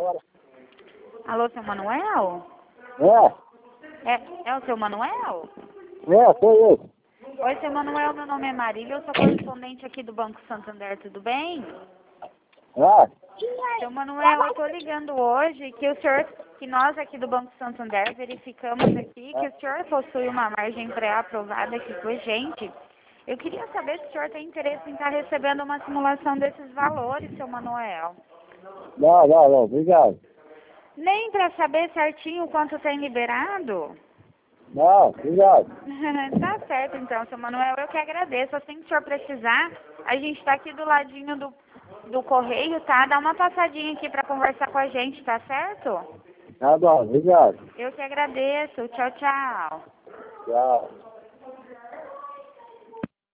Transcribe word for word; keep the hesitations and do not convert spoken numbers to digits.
Alô, seu Manuel? É, É, é o seu Manuel? é, sou eu. Oi, seu Manuel, meu nome é Marília, eu sou correspondente aqui do Banco Santander, tudo bem? Ah, Seu Manuel, eu estou ligando hoje que o senhor, que nós aqui do Banco Santander verificamos aqui que o senhor possui uma margem pré-aprovada aqui com a gente. Eu queria saber se o senhor tem interesse em estar recebendo uma simulação desses valores, seu Manuel. não, não, não, obrigado. Nem para saber certinho quanto tem liberado? Não, obrigado. Tá certo então, seu Manuel, eu que agradeço. Assim que o senhor precisar, a gente está aqui do ladinho do, do correio, tá? Dá uma passadinha aqui para conversar com a gente, tá certo? Tá bom, obrigado. Eu que agradeço. Tchau, tchau. Tchau.